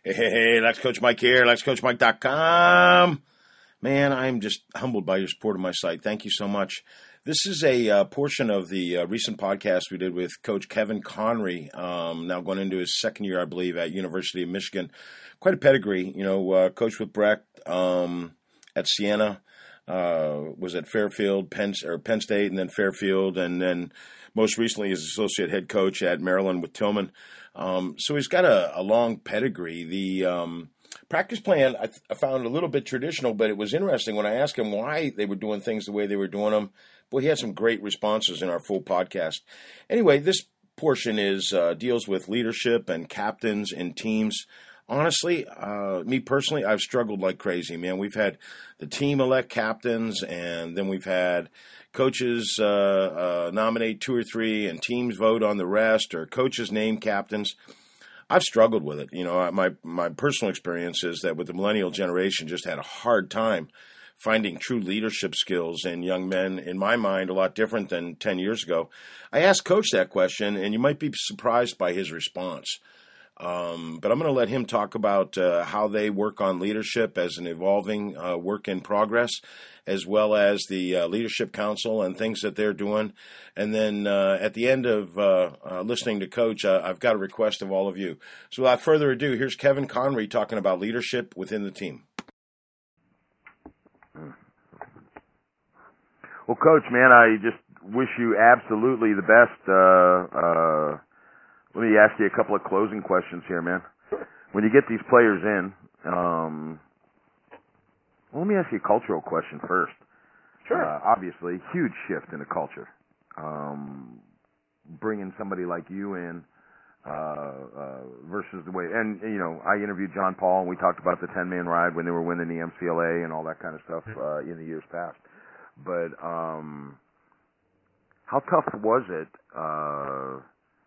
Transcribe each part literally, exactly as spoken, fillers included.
Hey, hey, hey, Lex Coach Mike here, lex coach mike dot com. Man, I'm just humbled by your support of my site. Thank you so much. This is a uh, portion of the uh, recent podcast we did with Coach Kevin Conry, um, now going into his second year, I believe, at University of Michigan. Quite a pedigree, you know, uh, coached with Brecht um, at Siena, uh, was at Fairfield, Penn, or Penn State, and then Fairfield, and then most recently as associate head coach at Maryland with Tillman. Um, so he's got a, a long pedigree. The um, practice plan I, I found a little bit traditional, but it was interesting when I asked him why they were doing things the way they were doing them. Boy, he had some great responses in our full podcast. Anyway, this portion is uh, deals with leadership and captains and teams. Honestly, uh, me personally, I've struggled like crazy, man. We've had the team elect captains, and then we've had coaches uh, uh, nominate two or three, and teams vote on the rest, or coaches name captains. I've struggled with it. You know, my my personal experience is that with the millennial generation, just had a hard time finding true leadership skills in young men. In my mind, a lot different than ten years ago. I asked Coach that question, and you might be surprised by his response. Um, but I'm going to let him talk about uh, how they work on leadership as an evolving uh, work in progress, as well as the uh, Leadership Council and things that they're doing. And then uh, at the end of uh, uh, listening to Coach, uh, I've got a request of all of you. So without further ado, here's Kevin Conry talking about leadership within the team. Well, Coach, man, I just wish you absolutely the best. Uh, uh, Let me ask you a couple of closing questions here, man. When you get these players in, um, well, let me ask you a cultural question first. Sure. Uh, obviously, huge shift in the culture. Um, bringing somebody like you in uh, uh, versus the way, and, you know, I interviewed John Paul, and we talked about the ten-man ride when they were winning the M C L A and all that kind of stuff uh, in the years past. But um, how tough was it uh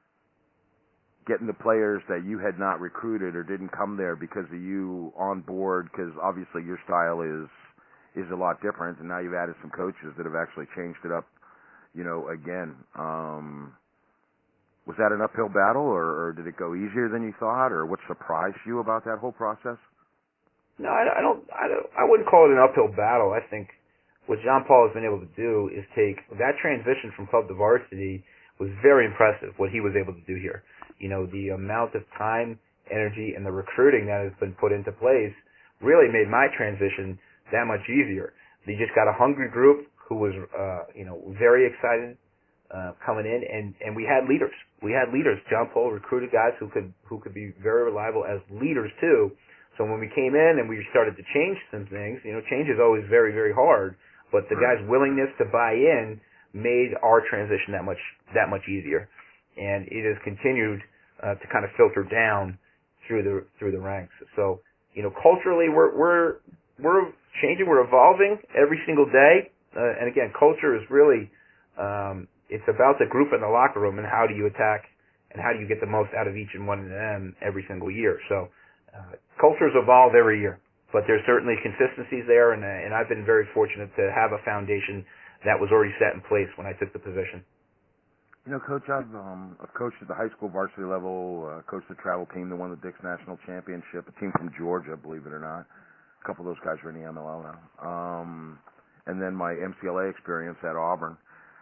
getting the players that you had not recruited or didn't come there because of you on board? Because obviously your style is is a lot different, and now you've added some coaches that have actually changed it up, you know, again. Um, was that an uphill battle, or, or did it go easier than you thought, or what surprised you about that whole process? No, I I don't, I don't, I wouldn't call it an uphill battle. I think what John Paul has been able to do is take that transition from club to varsity was very impressive, what he was able to do here. You know, the amount of time, energy, and the recruiting that has been put into place really made my transition that much easier. They just got a hungry group who was, uh, you know, very excited uh, coming in, and, and we had leaders. We had leaders. John Paul recruited guys who could who could be very reliable as leaders too. So when we came in and we started to change some things, you know, change is always very, very hard, but the guys' willingness to buy in made our transition that much that much easier. And it has continued uh, to kind of filter down through the through the ranks. So, you know, culturally we're we're we're changing, we're evolving every single day. Uh, and again, culture is really um, it's about the group in the locker room and how do you attack and how do you get the most out of each and one of them every single year. So, uh, cultures evolve every year, but there's certainly consistencies there, and uh, and I've been very fortunate to have a foundation that was already set in place when I took the position. You know, Coach, I've, um, I've coached at the high school varsity level, uh, coached the travel team that won the Dick's National Championship, a team from Georgia, believe it or not. A couple of those guys are in the M L L now. Um, and then my M C L A experience at Auburn.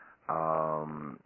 Um,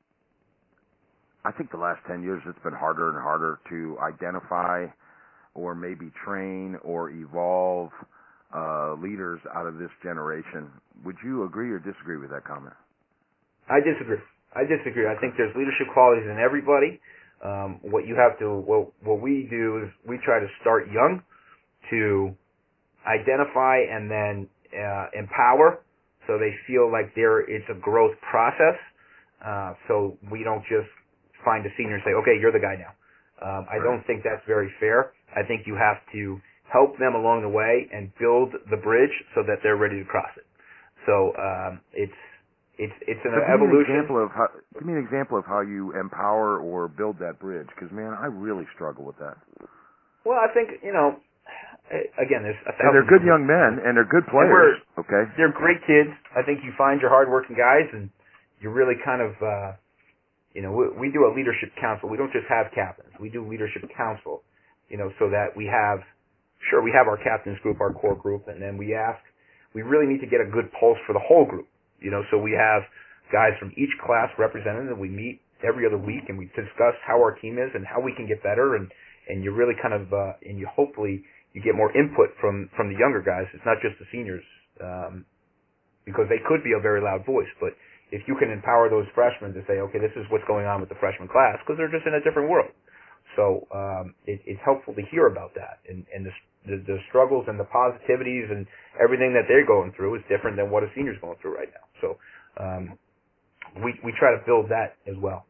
I think the last ten years it's been harder and harder to identify or maybe train or evolve uh, leaders out of this generation. Would you agree or disagree with that comment? I disagree. I disagree. I think there's leadership qualities in everybody. Um, what you have to, what, what we do is we try to start young to identify and then uh, empower, so they feel like there it's a growth process. Uh, so we don't just find a senior and say, okay, you're the guy now. Um, I don't think that's very fair. I think you have to help them along the way and build the bridge so that they're ready to cross it. So um, it's It's it's an so give evolution. Me an example of how, give me an example of how you empower or build that bridge, because, man, I really struggle with that. Well, I think, you know, again, there's a thousand. And they're good young men, and they're good players, okay? They're great kids. I think you find your hardworking guys, and you really kind of, uh, you know, we, we do a leadership council. We don't just have captains. We do leadership council. you know, so that we have, sure, we have our captains group, our core group, and then we ask, we really need to get a good pulse for the whole group, you know, so we have guys from each class represented, and we meet every other week, and we discuss how our team is and how we can get better, and, and you really kind of, uh, and you hopefully, you get more input from, from the younger guys. It's not just the seniors, um, because they could be a very loud voice, but if you can empower those freshmen to say, okay, this is what's going on with the freshman class, because they're just in a different world. So um, it, it's helpful to hear about that, and, and the, the, the struggles and the positivities and everything that they're going through is different than what a senior's going through right now. So um, we we try to build that as well.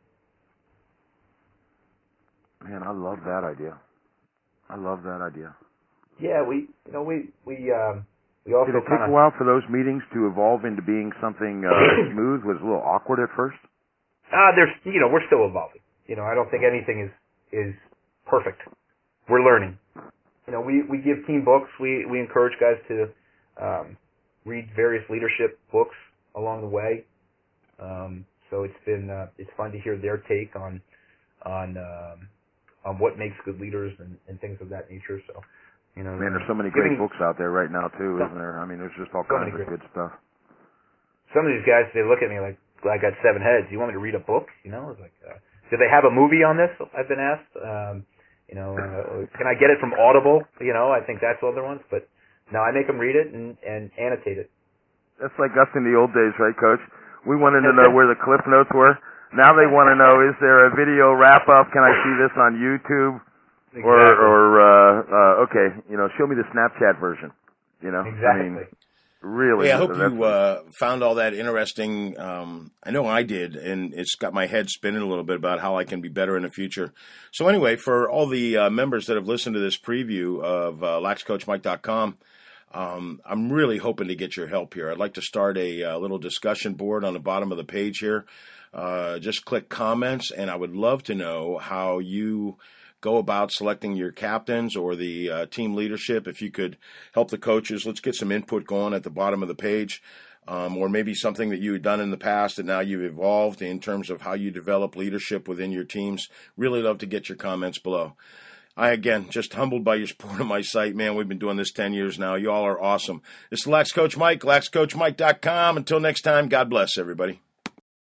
Man, I love that idea. I love that idea. Yeah, we you know we we um, we also did it kinda, take a while for those meetings to evolve into being something uh, smooth? Was it a little awkward at first? Uh, there's you know we're still evolving. You know I don't think anything is. is perfect. We're learning. You know, we, we give team books. We, we encourage guys to um, read various leadership books along the way. Um, so it's been uh, it's fun to hear their take on on um, on what makes good leaders and, and things of that nature. So, you know, man, there's so many great books out there right now too, isn't there? I mean, there's just all so kinds of great. good stuff. Some of these guys, they look at me like I got seven heads. You want me to read a book? You know, it's like. Uh, Do they have a movie on this? I've been asked. Um, you know, uh, can I get it from Audible? You know, I think that's other ones. But no, I make them read it and, and annotate it. That's like us in the old days, right, Coach? We wanted to know where the cliff notes were. Now they want to know: is there a video wrap up? Can I see this on YouTube? Exactly. Or, or uh, uh, okay, you know, show me the Snapchat version. You know, exactly. I mean, really. Hey, I hope you uh, found all that interesting. Um, I know I did, and it's got my head spinning a little bit about how I can be better in the future. So anyway, for all the uh, members that have listened to this preview of uh, lax coach mike dot com, um, I'm really hoping to get your help here. I'd like to start a, a little discussion board on the bottom of the page here. Uh, just click comments, and I would love to know how you go about selecting your captains or the uh, team leadership. If you could help the coaches, let's get some input going at the bottom of the page, um, or maybe something that you had done in the past that now you've evolved in terms of how you develop leadership within your teams. Really love to get your comments below. I, again, just humbled by your support of my site, man. We've been doing this ten years now. You all are awesome. This is Lax Coach Mike, lax coach mike dot com. Until next time, God bless everybody.